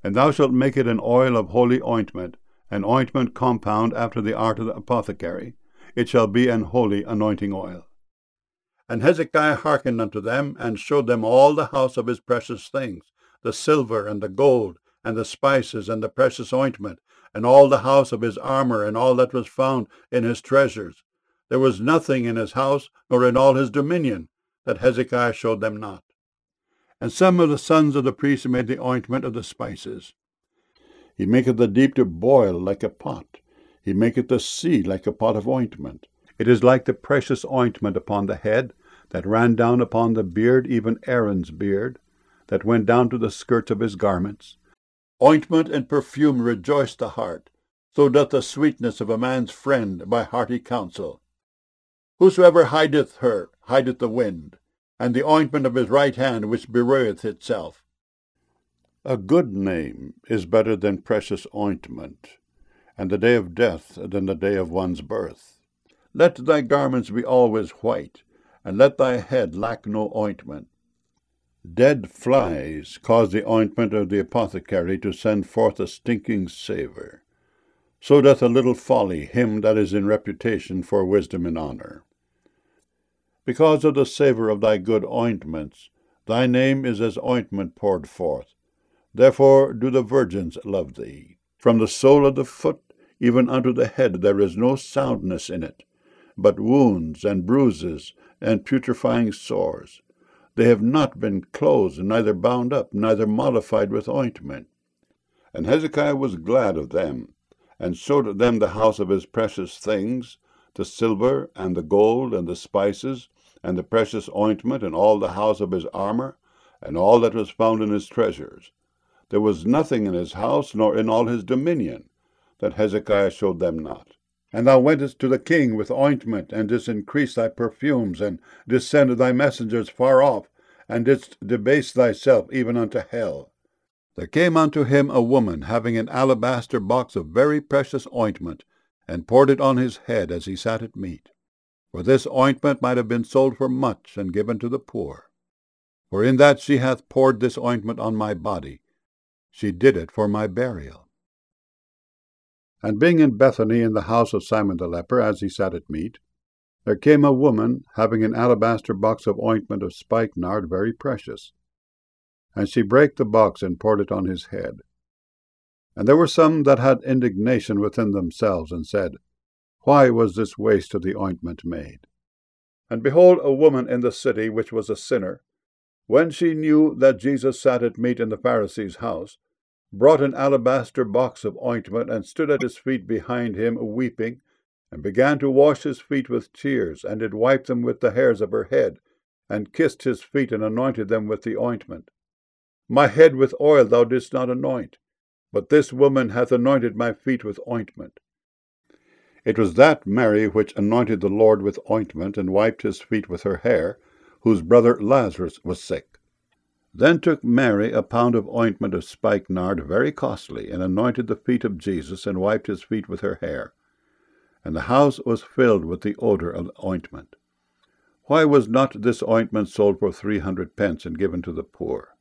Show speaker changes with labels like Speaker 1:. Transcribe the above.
Speaker 1: And thou shalt make it an oil of holy ointment, an ointment compound after the art of the apothecary. It shall be an holy anointing oil. And Hezekiah hearkened unto them, and showed them all the house of his precious things, the silver and the gold, and the spices, and the precious ointment, and all the house of his armor, and all that was found in his treasures. There was nothing in his house, nor in all his dominion, that Hezekiah showed them not. And some of the sons of the priests made the ointment of the spices. He maketh the deep to boil like a pot. He maketh the sea like a pot of ointment. It is like the precious ointment upon the head, that ran down upon the beard, even Aaron's beard, that went down to the skirts of his garments. Ointment and perfume rejoice the heart, so doth the sweetness of a man's friend by hearty counsel. Whosoever hideth her hideth the wind, and the ointment of his right hand which bewrayeth itself. A good name is better than precious ointment, and the day of death than the day of one's birth. Let thy garments be always white, and let thy head lack no ointment. Dead flies cause the ointment of the apothecary to send forth a stinking savour. So doth a little folly him that is in reputation for wisdom and honour. Because of the savour of thy good ointments, thy name is as ointment poured forth. Therefore do the virgins love thee. From the sole of the foot even unto the head there is no soundness in it, but wounds and bruises and putrefying sores. They have not been closed, neither bound up, neither mollified with ointment. And Hezekiah was glad of them, and showed them the house of his precious things, the silver and the gold and the spices, and the precious ointment, and all the house of his armor, and all that was found in his treasures. There was nothing in his house, nor in all his dominion, that Hezekiah showed them not. And thou wentest to the king with ointment, and didst increase thy perfumes, and didst send thy messengers far off, and didst debase thyself even unto hell. There came unto him a woman having an alabaster box of very precious ointment, and poured it on his head as he sat at meat. For this ointment might have been sold for much, and given to the poor. For in that she hath poured this ointment on my body, she did it for my burial. And being in Bethany in the house of Simon the leper, as he sat at meat, there came a woman having an alabaster box of ointment of spikenard very precious. And she brake the box, and poured it on his head. And there were some that had indignation within themselves, and said, Why was this waste of the ointment made? And behold, a woman in the city, which was a sinner, when she knew that Jesus sat at meat in the Pharisee's house, brought an alabaster box of ointment, and stood at his feet behind him, weeping, and began to wash his feet with tears, and did wipe them with the hairs of her head, and kissed his feet, and anointed them with the ointment. My head with oil thou didst not anoint, but this woman hath anointed my feet with ointment. It was that Mary which anointed the Lord with ointment, and wiped his feet with her hair, whose brother Lazarus was sick. Then took Mary a pound of ointment of spikenard very costly, and anointed the feet of Jesus, and wiped his feet with her hair. And the house was filled with the odor of the ointment. Why was not this ointment sold for 300 pence, and given to the poor?